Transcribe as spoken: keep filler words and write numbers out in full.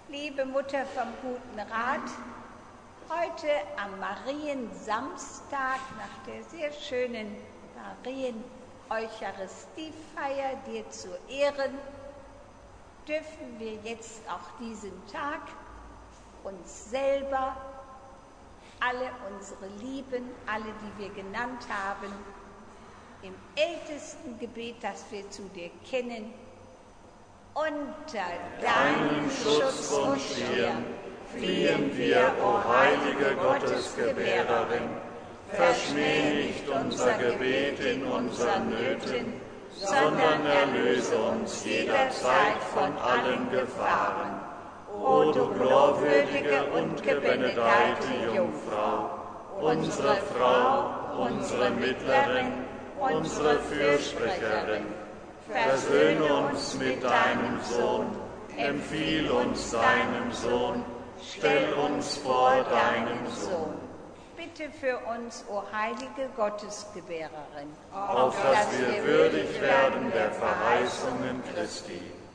Liebe Mutter vom Guten Rat, heute am Mariensamstag nach der sehr schönen Marien-Eucharistiefeier dir zu Ehren, dürfen wir jetzt auch diesen Tag uns selber, alle unsere Lieben, alle, die wir genannt haben, im ältesten Gebet, das wir zu dir kennen, unter deinem Schutz und Schirm fliehen wir, o heilige Gottesgebärerin, verschmäh nicht unser Gebet in unseren Nöten, sondern erlöse uns jederzeit von allen Gefahren. O du glorwürdige und gebenedeite Jungfrau, unsere Frau, unsere Mittlerin, unsere Fürsprecherin, versöhne uns mit deinem Sohn, empfiehl uns deinem Sohn, stell uns vor deinem Sohn. Bitte für uns, o heilige Gottesgebärerin, auf dass wir würdig werden der Verheißungen Christi.